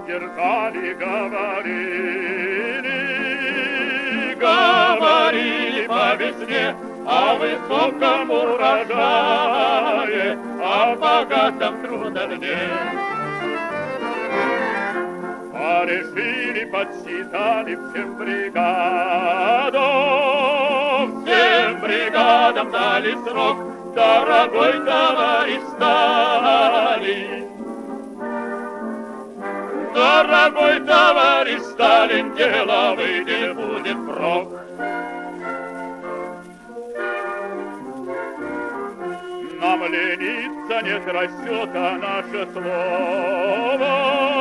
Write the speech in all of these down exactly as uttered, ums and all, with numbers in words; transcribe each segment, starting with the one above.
держали, говорили, говорили по весне о высоком урожае, о богатом трудодне. Порешили, подсчитали всем бригадам, всем бригадам дали срок, дорогой товарищ Сталин. Дорогой товарищ Сталин, дело выйдет, будет прок. Нам лениться нет расчета наше слово,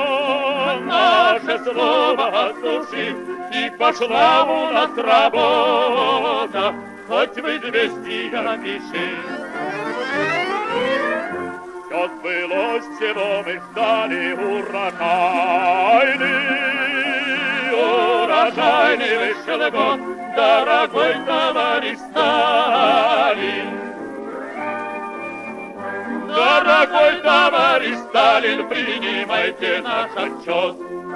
наше слово от души, и пошла у нас работа, хоть в известия пиши. Все сбылось, чего мы ждали, урожайный, урожайный вышел год, дорогой товарищ Сталин. Дорогой товарищ Сталин, принимайте наш отчет.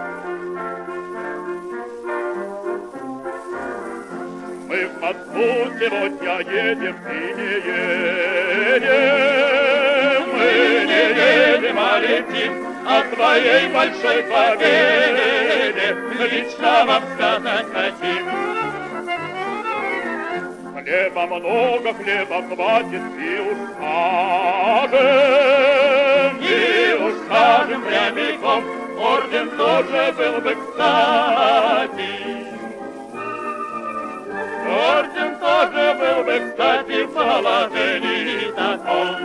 Мы в Москву сегодня едем и не едем, мы не едем, а летим о своей большой победе, лично вам сказать хотим. Хлеба много, хлеба хватит, и уж скажем, и уж скажем прямиком, орден тоже был бы кстати. Орден тоже был бы кстати в положении таком.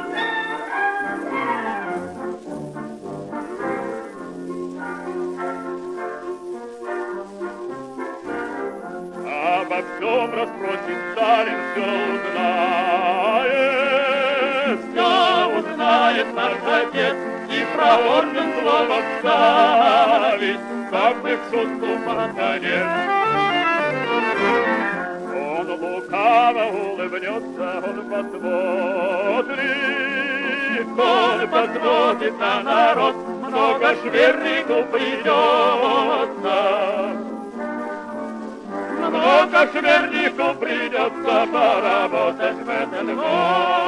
Обо всем расспросит Сталин, все узнает, все узнает наш отец, и про орден слово вставит, как бы в шутку под конец. Он лукаво улыбнется, он посмотрит, он посмотрит на народ, много швернику придется. Много швернику придется поработать в этот год.